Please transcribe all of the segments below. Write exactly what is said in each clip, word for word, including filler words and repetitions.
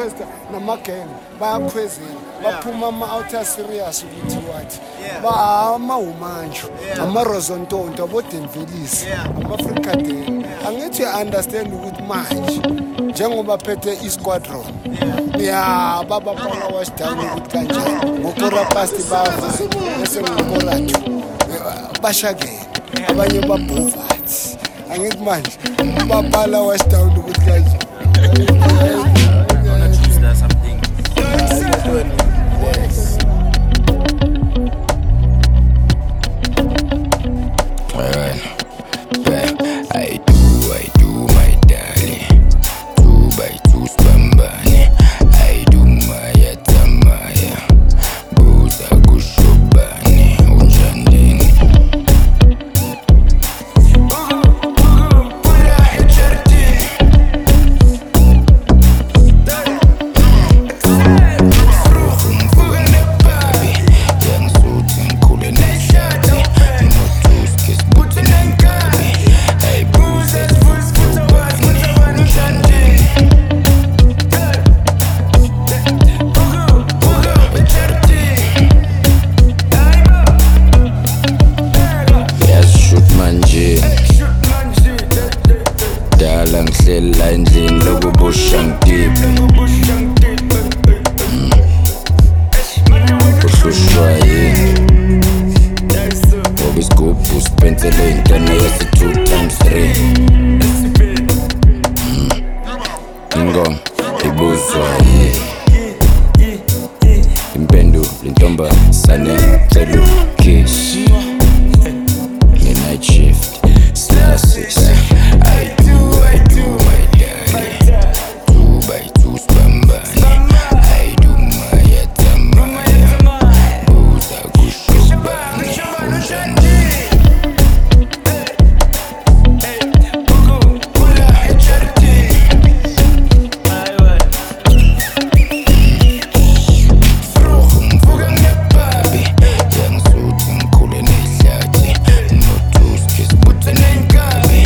requesta namagang bayakhwezela baphuma ama-outer serious ukuthi wathi amawumantsho amarozontonto abodenvelisi ama-frikadeni angithi uya-understand ukuthi manje njengoba phethe i-squadron ya babapala washdown ukuthi kanjani ngokorapasti bavuze bese ngokoratho bashakele abanye babhovathi angithi manje babapala washdown ukuthi kanjani. Dala ngihlela endlini lokubusha ngidibe uhlushwa yini ngoba isigubhu sipensele intana yasi two times three ingoma ibuzwa yini impendulo intombazane celu kiss nge-night shift slashes I do, I do, my daddy. Two by two spambani. I do my atamaya. Buza kushubani. Unjani. Pula echarti. Vroeg mvuga ngebabi. Yang suti ngkhule nehlati. Notuski sputa nenkabi.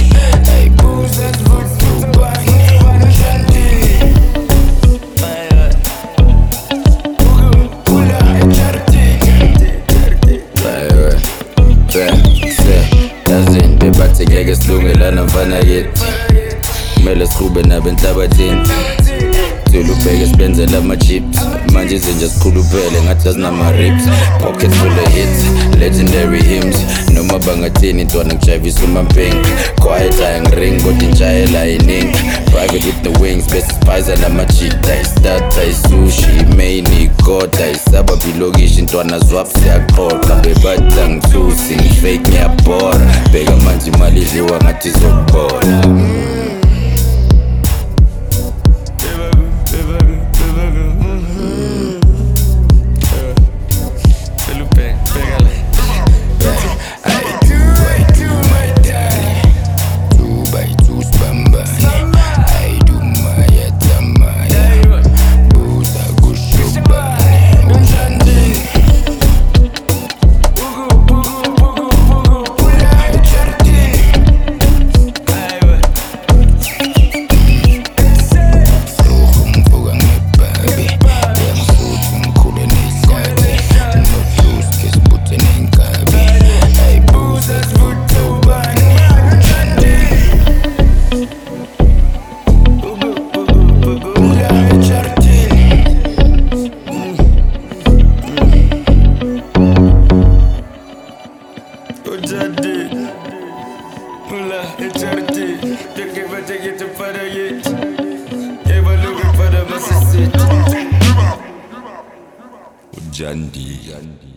Bathi ngeke silungelana mfana yethu kumele siqhube nabenhlabathini thula ubheke sibenzela ama-chips manje izinja sikhuluphele ngathi azinama-rips pocket full of hits legendary hymns noma bangathini intwana ngijayivisa umampingi quiet ayangiring kodwa intshayela iningi private with the wings bese siphiza nama-chita istata isushi imain ikoda isaba bilokishi intwana zwap siyaqoqa bebadla ngithusi ngifake ngiyabhora bheka manje imali idliwa ngathi izokubona. Jandi.